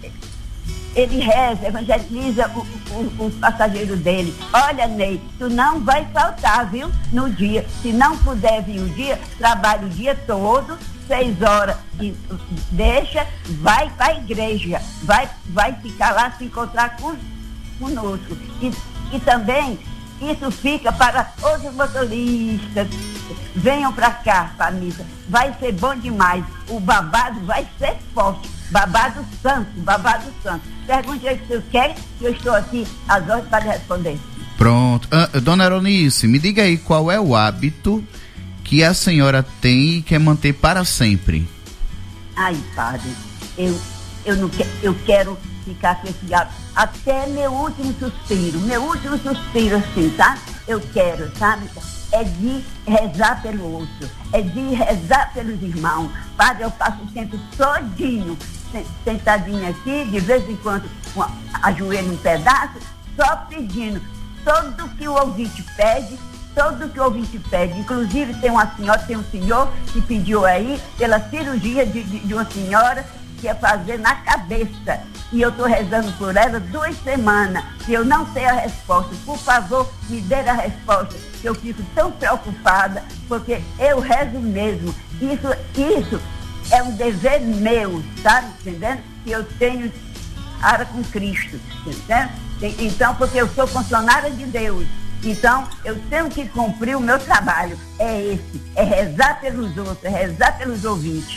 Ele reza, evangeliza o, o, os passageiros dele. Olha, Ney, tu não vai faltar, viu? No dia. Se não puder vir o dia, trabalha o dia todo, seis horas, e deixa, vai para a igreja. Vai, vai ficar lá se encontrar com, conosco. E, e também, isso fica para outros motoristas. Venham para cá, para a missa. Vai ser bom demais. O babado vai ser forte. Babado santo, babado santo. Pergunte aí o que vocês querem, que eu estou aqui às ordens para responder. Pronto. Ah, dona Eronice, me diga aí qual é o hábito que a senhora tem e quer manter para sempre. Ai, padre, eu, eu, não que, eu quero ficar com esse hábito até meu último suspiro. Meu último suspiro, assim, tá? Eu quero, sabe? É de rezar pelo outro, é de rezar pelos irmãos. Padre, eu passo o tempo todinho sentadinho aqui, de vez em quando ajoelho um pedaço, só pedindo. Tudo que o ouvinte pede, tudo que o ouvinte pede. Inclusive tem uma senhora, tem um senhor que pediu aí pela cirurgia de, de, de uma senhora que ia fazer na cabeça. E eu estou rezando por ela duas semanas. Se eu não sei a resposta, por favor, me dê a resposta. Que eu fico tão preocupada, porque eu rezo mesmo. Isso, isso é um dever meu, tá entendendo? Que eu tenho ara com Cristo, entendeu? Então, porque eu sou funcionária de Deus. Então, eu tenho que cumprir o meu trabalho. É esse, é rezar pelos outros, é rezar pelos ouvintes.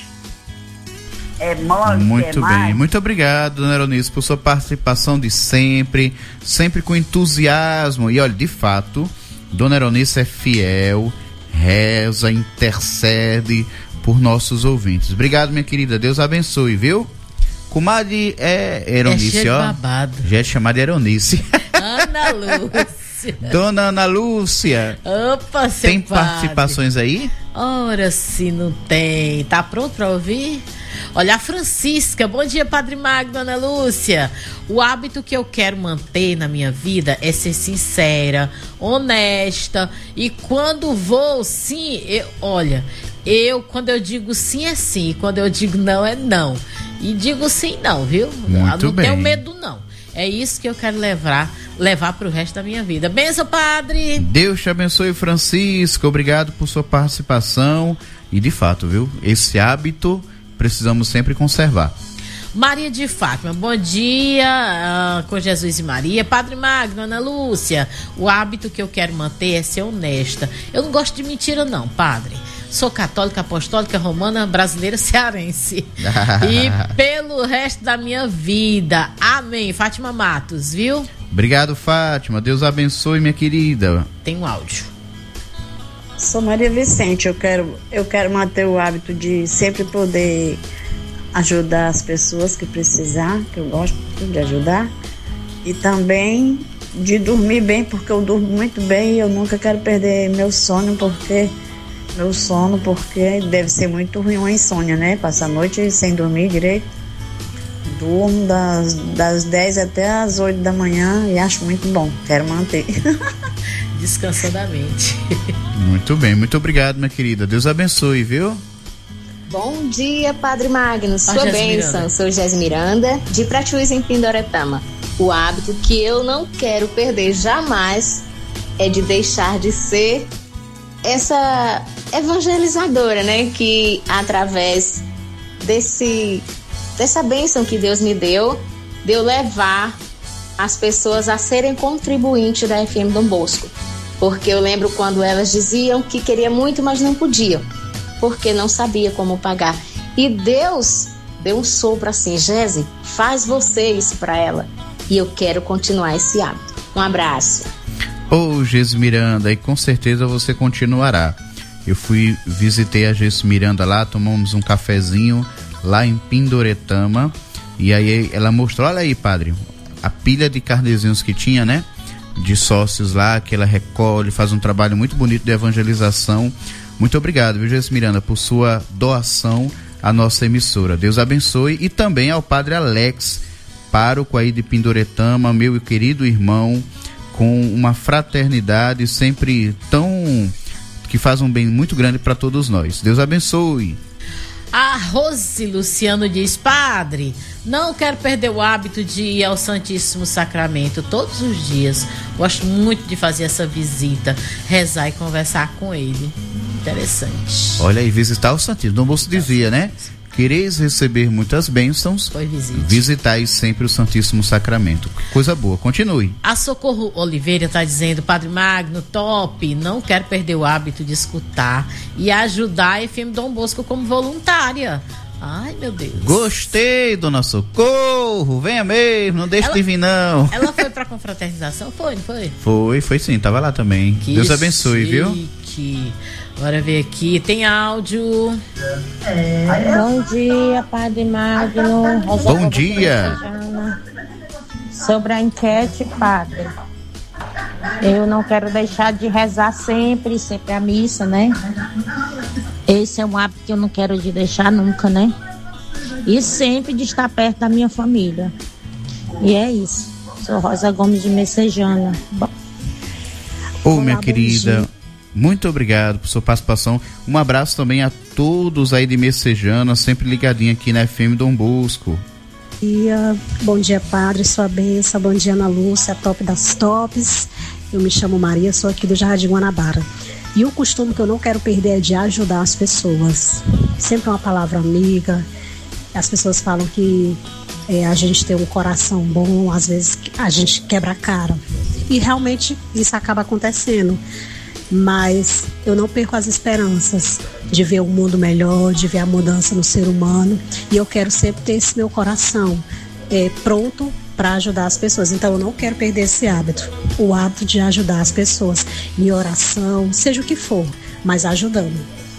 É mole, Muito é bem, mais. muito obrigado, dona Eronice, por sua participação de sempre, sempre com entusiasmo. E olha, de fato, dona Eronice é fiel, reza, intercede por nossos ouvintes. Obrigado, minha querida, Deus abençoe, viu? Comadre é Eronice, é cheio de ó. babado. Já é chamada Eronice. Ana Lúcia. Dona Ana Lúcia. Opa, seu Tem padre. participações aí? Ora, se não tem. Tá pronto para ouvir? Olha, a Francisca. Bom dia, Padre Magno, Ana Lúcia. O hábito que eu quero manter na minha vida é ser sincera, honesta. E quando vou sim, eu, olha, eu, quando eu digo sim, é sim. E quando eu digo não, é não. E digo sim, não, viu? Muito não bem. tenho medo, não. É isso que eu quero levar, levar pro resto da minha vida. Benção, Padre! Deus te abençoe, Francisco. Obrigado por sua participação. E de fato, viu? Esse hábito precisamos sempre conservar. Maria de Fátima, bom dia, uh, com Jesus e Maria. Padre Magno, Ana Lúcia, o hábito que eu quero manter é ser honesta. Eu não gosto de mentira não, padre. Sou católica, apostólica, romana, brasileira, cearense. E pelo resto da minha vida. Amém. Fátima Matos, viu? Obrigado, Fátima. Deus abençoe, minha querida. Tem um áudio. Sou Maria Vicente. Eu quero, eu quero manter o hábito de sempre poder ajudar as pessoas que precisar, que eu gosto de ajudar. E também de dormir bem, porque eu durmo muito bem e eu nunca quero perder meu sono, porque... meu sono, porque deve ser muito ruim uma insônia, né? Passar a noite sem dormir direito. Durmo das, das dez até as oito da manhã e acho muito bom. Quero manter. Descansando a mente. Muito bem, muito obrigado, minha querida. Deus abençoe, viu? Bom dia, Padre Magno. Sua Jéssica bênção. Miranda. Sou Jéssica Miranda, de Pratiús, em Pindoretama. O hábito que eu não quero perder jamais é de deixar de ser essa evangelizadora, né? Que através desse, dessa bênção que Deus me deu, de eu levar as pessoas a serem contribuintes da F M Dom Bosco. Porque eu lembro quando elas diziam que queria muito, mas não podiam, porque não sabia como pagar. E Deus deu um sopro assim: Jéssica, faz você isso para ela. E eu quero continuar esse hábito. Um abraço. Ô, oh, Geiso Miranda, e com certeza você continuará. Eu fui, visitei a Geiso Miranda lá, tomamos um cafezinho lá em Pindoretama, e aí ela mostrou, olha aí, padre, a pilha de carnezinhos que tinha, né? De sócios lá, que ela recolhe, faz um trabalho muito bonito de evangelização. Muito obrigado, viu, Geiso Miranda, por sua doação à nossa emissora. Deus abençoe. E também ao padre Alex, pároco aí de Pindoretama, meu querido irmão, com uma fraternidade sempre tão... que faz um bem muito grande para todos nós. Deus abençoe. A Rose Luciano diz: padre, não quero perder o hábito de ir ao Santíssimo Sacramento todos os dias. Gosto muito de fazer essa visita, rezar e conversar com ele. Interessante. Olha aí, visitar o Santíssimo. Dom Bosco dizia, né? Quereis receber muitas bênçãos, visitai sempre o Santíssimo Sacramento. Coisa boa, continue. A Socorro Oliveira está dizendo: Padre Magno, top, não quero perder o hábito de escutar e ajudar a F M Dom Bosco como voluntária. Ai, meu Deus. Gostei, dona Socorro, venha mesmo, não deixe ela, de vir não. Ela foi pra confraternização? Foi, não foi? Foi, foi sim, tava lá também. Que Deus abençoe, chique. Viu? Bora ver aqui, tem áudio. Bom dia, Padre Magno. Rosa Bom dia. Sobre a enquete, Padre, eu não quero deixar de rezar sempre, sempre a missa, né? Esse é um hábito que eu não quero de deixar nunca, né? E sempre de estar perto da minha família. E é isso. Sou Rosa Gomes de Messejana. Ô, oh, minha querida, muito obrigado por sua participação. Um abraço também a todos aí de Messejana, sempre ligadinho aqui na F M Dom Bosco. Bom dia, bom dia, padre, sua bênção. Bom dia, Ana Lúcia, top das tops. Eu me chamo Maria, sou aqui do Jardim Guanabara. E o costume que eu não quero perder é de ajudar as pessoas. Sempre uma palavra amiga. As pessoas falam que é, a gente tem um coração bom, às vezes a gente quebra a cara. E realmente isso acaba acontecendo. Mas eu não perco as esperanças de ver um mundo melhor, de ver a mudança no ser humano. E eu quero sempre ter esse meu coração é, pronto para ajudar as pessoas. Então eu não quero perder esse hábito, o hábito de ajudar as pessoas em oração, seja o que for, mas ajudando.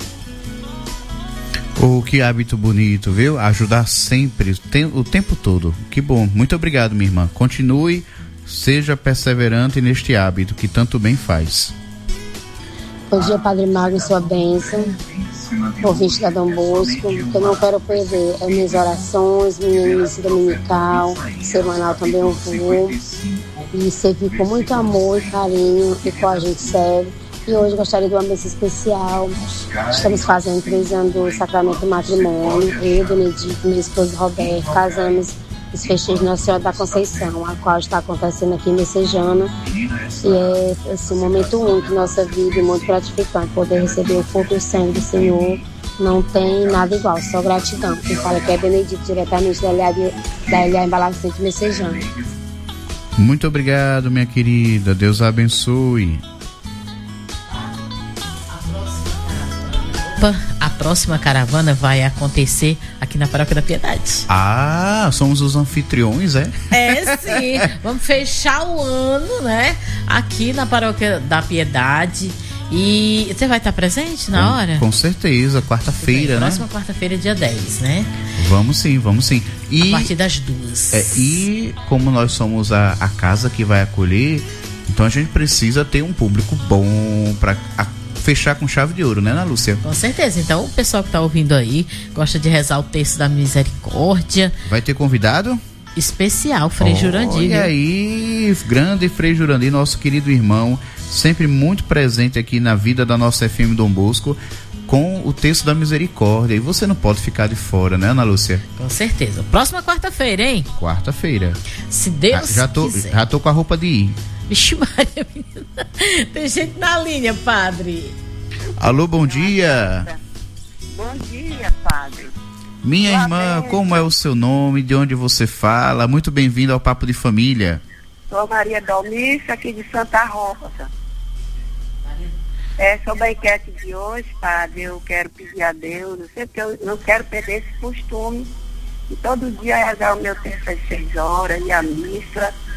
Oh, que hábito bonito, viu? Ajudar sempre, o tempo todo. Que bom, muito obrigado, minha irmã. Continue, seja perseverante neste hábito que tanto bem faz. Bom dia, Padre Magno, sua bênção. Ouvinte da Dom Bosco, que eu não quero perder é minhas orações, minha missa dominical, semanal também eu vou. E servir com muito amor e carinho e com a gente serve. E hoje gostaria de uma missa especial. Estamos fazendo três anos do sacramento do matrimônio. Eu, Benedito, minha esposa Roberto, casamos os festejos de Nossa Senhora da Conceição, a qual está acontecendo aqui em Messejana. E é assim, um momento único em nossa vida e muito gratificante poder receber o corpo e o sangue do Senhor. Não tem nada igual, só gratidão. Quem fala que é Benedito, diretamente da L A Embalagem Centro de Messejana. Muito obrigado, minha querida. Deus a abençoe. A próxima caravana vai acontecer aqui na Paróquia da Piedade. Ah, somos os anfitriões, é? É, sim. Vamos fechar o ano, né? Aqui na Paróquia da Piedade. E você vai estar presente na com, hora? Com certeza, quarta-feira, né? Próxima quarta-feira, dia dez, né? Vamos sim, vamos sim. E, a partir das duas. É, e como nós somos a, a casa que vai acolher, então a gente precisa ter um público bom para fechar com chave de ouro, né, Ana Lúcia? Com certeza. Então, o pessoal que tá ouvindo aí, gosta de rezar o texto da misericórdia. Vai ter convidado? Especial, Frei Jurandir. E aí, grande Frei Jurandir, nosso querido irmão, sempre muito presente aqui na vida da nossa F M Dom Bosco, com o texto da misericórdia. E você não pode ficar de fora, né, Ana Lúcia? Com certeza. Próxima quarta-feira, hein? Quarta-feira. Se Deus já, já tô, quiser. Já tô com a roupa de ir. Vixe Maria, menina. Tem gente na linha, padre. Alô, bom dia. Bom dia, padre. Minha Boa irmã, bem. Como é o seu nome? De onde você fala? Muito bem-vindo ao Papo de Família. Sou Maria Dalmícia, aqui de Santa Rosa. É, sobre a enquete de hoje, padre, eu quero pedir a Deus, eu sei que eu não quero perder esse costume. E todo dia rezar o meu texto às seis horas e a missa.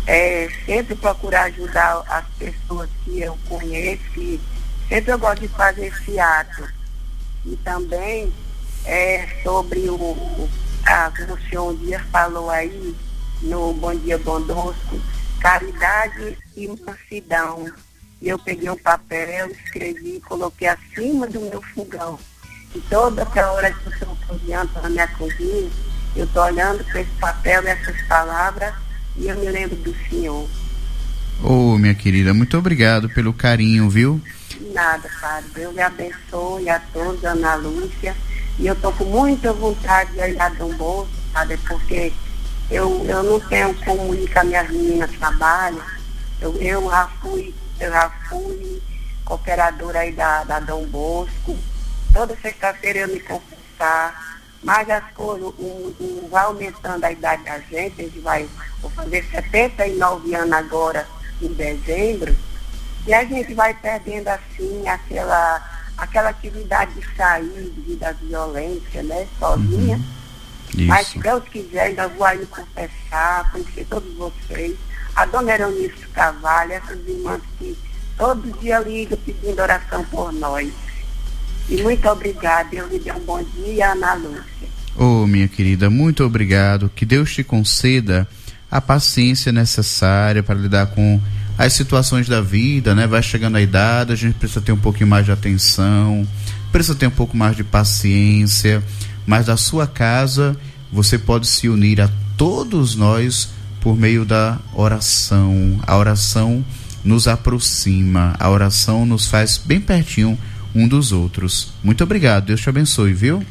é, sempre procurar ajudar as pessoas que eu conheço, que sempre eu gosto de fazer esse ato. E também é, sobre o, o a, como o senhor um dia falou aí, no Bom Dia Dom Bosco, caridade e mansidão. E eu peguei um papel, escrevi e coloquei acima do meu fogão. E toda a hora que eu estou cozinhando na minha cozinha, eu estou olhando para esse papel, essas palavras, e eu me lembro do senhor. Ô, oh, minha querida, muito obrigado pelo carinho, viu? Nada, padre. Deus lhe abençoe a todos, Ana Lúcia. E eu estou com muita vontade de ir a Dom Bosco, padre, porque eu, eu não tenho como ir com as minhas meninas trabalham. Eu, eu já fui, eu já fui cooperadora aí da, da Dom Bosco. Toda sexta-feira eu me confessar. Mas as coisas, um, um, vai aumentando a idade da gente, a gente vai, vou fazer setenta e nove anos agora, em dezembro, e a gente vai perdendo assim aquela, aquela atividade de sair, de da violência, né, sozinha. Uhum. Mas se Deus quiser, ainda vou aí me confessar, conhecer todos vocês, a dona Eunice Carvalho, essas irmãs que todo dia ligam pedindo oração por nós. E muito obrigada, Deus lhe dê um bom dia, Ana Lúcia. Ô, oh, minha querida, muito obrigado, que Deus te conceda a paciência necessária para lidar com as situações da vida, né? Vai chegando a idade, a gente precisa ter um pouquinho mais de atenção, precisa ter um pouco mais de paciência, mas da sua casa você pode se unir a todos nós por meio da oração. A oração nos aproxima, a oração nos faz bem pertinho um dos outros. Muito obrigado, Deus te abençoe, viu?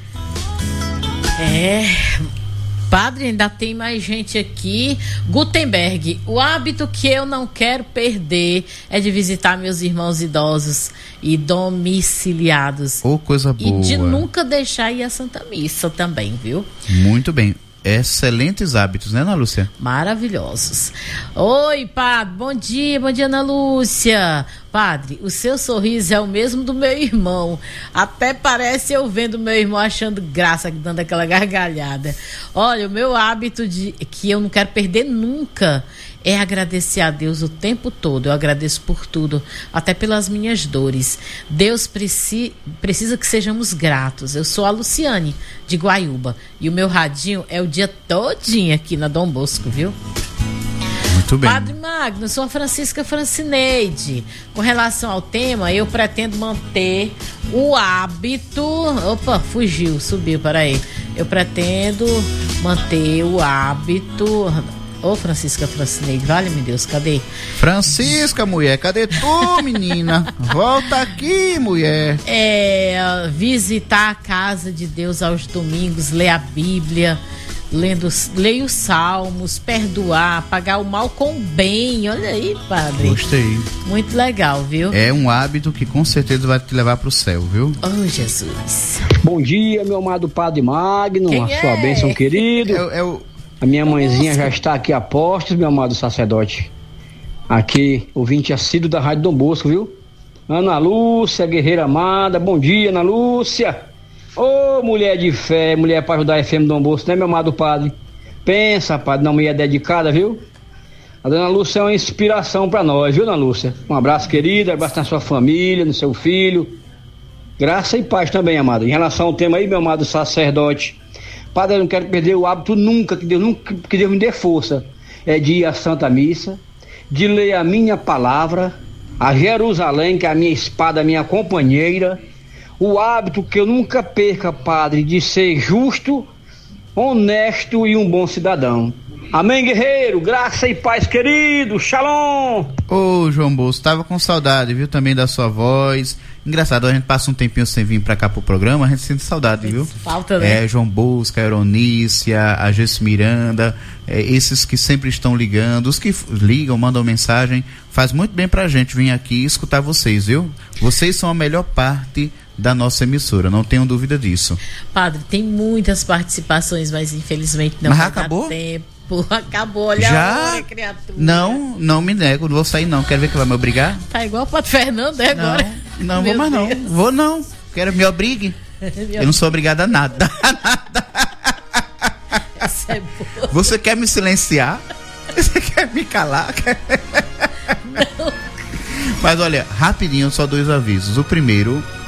É, padre, ainda tem mais gente aqui. Gutenberg, o hábito que eu não quero perder é de visitar meus irmãos idosos e domiciliados. Oh, coisa boa. E de nunca deixar ir à Santa Missa também, viu? Muito bem. Excelentes hábitos, né, Ana Lúcia? Maravilhosos. Oi, padre, bom dia, bom dia, Ana Lúcia. Padre, o seu sorriso é o mesmo do meu irmão. Até parece eu vendo meu irmão achando graça, dando aquela gargalhada. Olha, o meu hábito de que eu não quero perder nunca é agradecer a Deus o tempo todo. Eu agradeço por tudo, até pelas minhas dores. Deus preci, precisa que sejamos gratos. Eu sou a Luciane, de Guaiúba, e o meu radinho é o dia todinho aqui na Dom Bosco, viu? Muito bem. Padre Magno, sou a Francisca Francineide. Com relação ao tema, eu pretendo manter o hábito... Opa, fugiu, subiu, peraí. Eu pretendo manter o hábito... Ô, Francisca Francineide, vale-me Deus, cadê? Francisca, mulher, cadê tu, menina? Volta aqui, mulher. É, visitar a casa de Deus aos domingos, ler a Bíblia, lendo, leia os salmos, perdoar, pagar o mal com o bem. Olha aí, padre. Gostei. Muito legal, viu? É um hábito que com certeza vai te levar pro céu, viu? Oh, Jesus. Bom dia, meu amado Padre Magno. Quem a é? sua bênção, querido. É, é o... A minha mãezinha já está aqui a postos, meu amado sacerdote. Aqui, ouvinte assíduo da Rádio Dom Bosco, viu? Ana Lúcia, guerreira amada, bom dia, Ana Lúcia. Ô, oh, mulher de fé, mulher para ajudar a F M Dom Bosco, né, meu amado padre? Pensa, padre, na mulher dedicada, viu? A dona Lúcia é uma inspiração para nós, viu, Ana Lúcia? Um abraço, querida, um abraço na sua família, no seu filho. Graça e paz também, amado. Em relação ao tema aí, meu amado sacerdote, padre, eu não quero perder o hábito nunca, que Deus, nunca, que Deus me dê força, é de ir à Santa Missa, de ler a minha palavra, a Jerusalém, que é a minha espada, a minha companheira, o hábito que eu nunca perca, padre, de ser justo, honesto e um bom cidadão. Amém, guerreiro, graça e paz, querido, shalom. Ô, João Bosco, tava com saudade, viu, também da sua voz. Engraçado, a gente passa um tempinho sem vir pra cá pro programa, a gente sente saudade, viu? Falta, né? É, João Bosco, a Euronícia, a Jess Miranda, é, esses que sempre estão ligando, os que ligam, mandam mensagem, faz muito bem pra gente vir aqui e escutar vocês, viu? Vocês são a melhor parte da nossa emissora, não tenham dúvida disso. Padre, tem muitas participações, mas infelizmente não mas vai acabou? dar tempo. Acabou, olha já? A hora, criatura. Não, não me nego, não vou sair não. Quer ver que vai me obrigar? Tá igual o Padre Fernando, é agora? Não, não vou mais não. Vou não. Quero me obrigue. Eu não sou obrigada a nada. Essa é boa. Você quer me silenciar? Você quer me calar? Não. Mas olha, rapidinho, só dois avisos. O primeiro